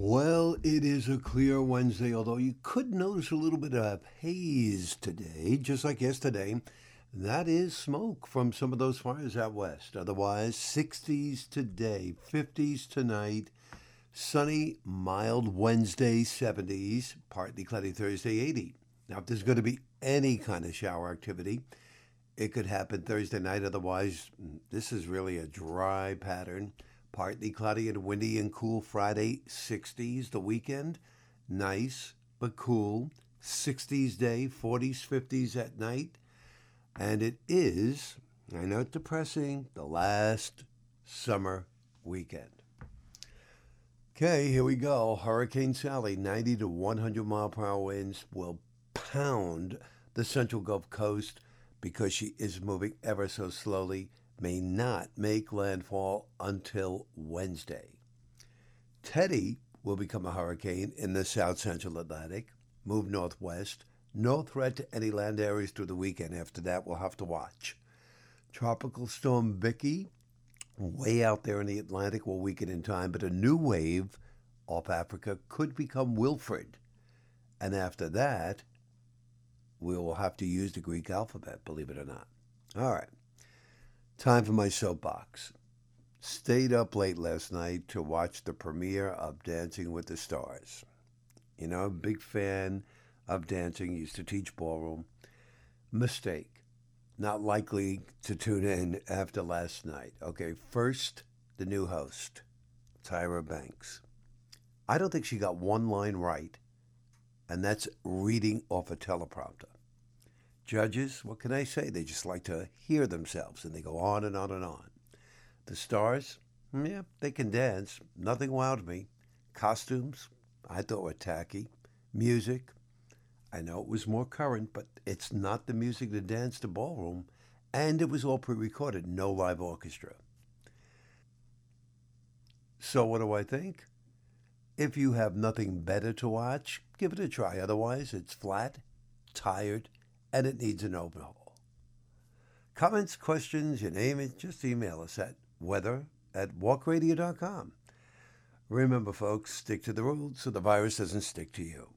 Well, it is a clear Wednesday, although you could notice a little bit of haze today, just like yesterday. That is smoke from some of those fires out west. Otherwise, 60s today, 50s tonight, sunny, mild Wednesday, 70s, partly cloudy Thursday, 80. Now, if there's going to be any kind of shower activity, it could happen Thursday night. Otherwise, this is really a dry pattern. Partly cloudy and windy and cool Friday, 60s. The weekend, nice but cool. 60s day, 40s, 50s at night. And it is, I know it's depressing, the last summer weekend. Okay, here we go. Hurricane Sally, 90 to 100 mile per hour winds will pound the central Gulf Coast because she is moving ever so slowly, may not make landfall until Wednesday. Teddy will become a hurricane in the south central Atlantic, move northwest. No threat to any land areas through the weekend. After that, we'll have to watch. Tropical Storm Vicky, way out there in the Atlantic, will weaken in time, but a new wave off Africa could become Wilfred. And after that, we will have to use the Greek alphabet, believe it or not. All right, time for my soapbox. Stayed up late last night to watch the premiere of Dancing with the Stars. You know, big fan of dancing, used to teach ballroom. Mistake. Not likely to tune in after last night. Okay, first, the new host, Tyra Banks. I don't think she got one line right, and that's reading off a teleprompter. Judges, what can I say? They just like to hear themselves, and they go on and on and on. The stars, yeah, they can dance. Nothing wowed me. Costumes, I thought were tacky. Music, I know it was more current, but it's not the music to dance to ballroom, and it was all pre-recorded, no live orchestra. So what do I think? If you have nothing better to watch, give it a try. Otherwise, it's flat, tired, and it needs an overhaul. Comments, questions, you name it, just email us at weather@walkradio.com. Remember, folks, stick to the rules so the virus doesn't stick to you.